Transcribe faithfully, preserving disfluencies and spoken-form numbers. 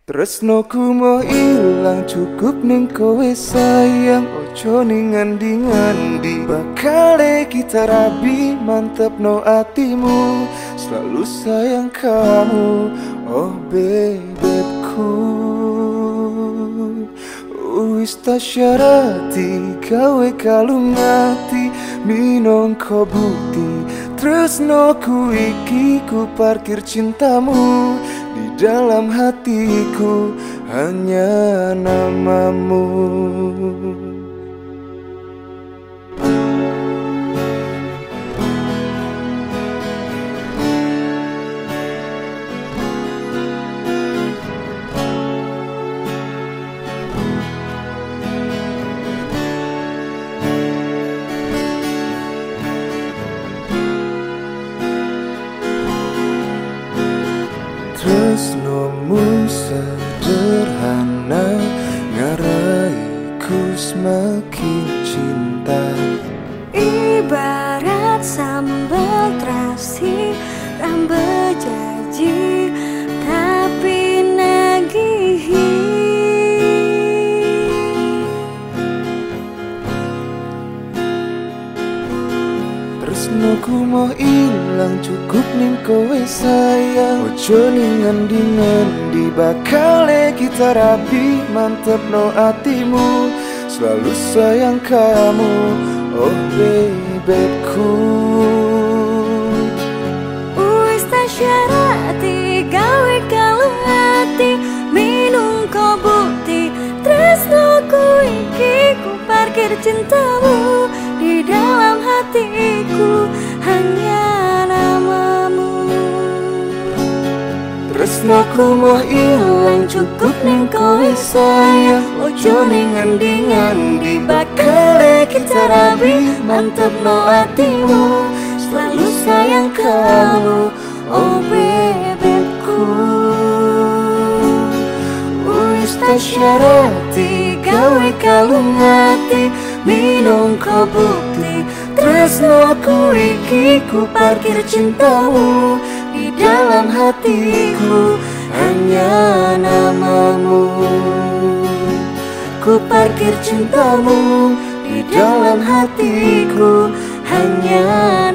Tresnoku mau ilang cukup ning kowe sayang. Ojo ning ngandi-ngandi bakale kita rabi, mantep no atimu, selalu sayang kamu. Oh bebekku, wis tak syarati gawe kalung ati, minangka bukti tresnoku iki ku parkir cintamu. Di dalam hatiku hanya namamu. Tresnomu sederhana ngaraiku semakin cinta. Ibarat sambal terasi rambut janji tapi nagihi. Tresnoku mau ilang cukup ning kowe sayang. Ojo ning ngendi-ngendi bakale kita rabi, mantep no atimu, selalu sayang kamu. Oh bebekku, wis tak syarati gawe kalung hati, minangka bukti tresnoku iki ku parkir cintamu. Di dalam hatiku hanya namamu. tresnoku mau ilang cukup ning kowe sayang. Ojo ning ngendi-ngendi bakale kita rabi, mantep no atimu, selalu sayang kamu. Oh bebekku, wis tak syarati gawe kalung hati, minangka bukti tresnoku iki ku parkir cintamu. Di dalam hatiku hanya namamu. Ku parkir cintamu di dalam hatiku hanya